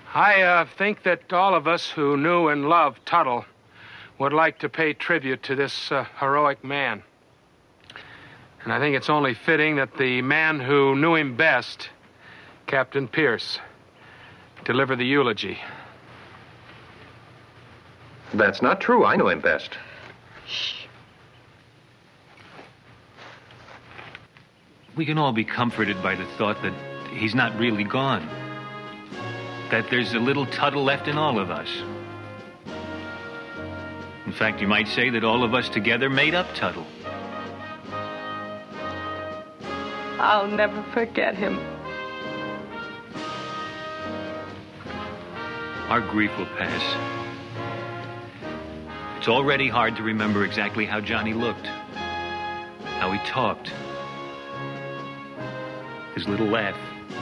I think that all of us who knew and loved Tuttle would like to pay tribute to this heroic man. And I think it's only fitting that the man who knew him best, Captain Pierce, deliver the eulogy. That's not true. I know him best. We can all be comforted by the thought that he's not really gone. That there's a little Tuttle left in all of us. In fact, you might say that all of us together made up Tuttle. I'll never forget him. Our grief will pass. It's already hard to remember exactly how Johnny looked, how he talked, his little laugh.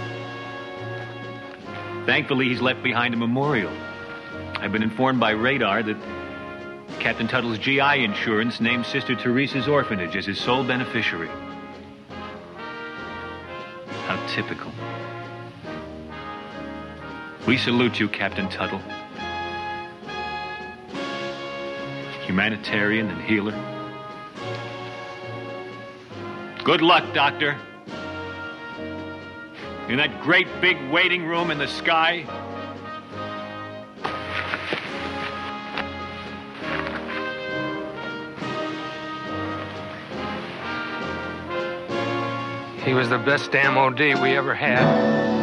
Thankfully, he's left behind a memorial. I've been informed by radar that Captain Tuttle's GI insurance named Sister Teresa's orphanage as his sole beneficiary. How typical. We salute you, Captain Tuttle. Humanitarian and healer. Good luck, Doctor. In that great big waiting room in the sky. He was the best MOD we ever had.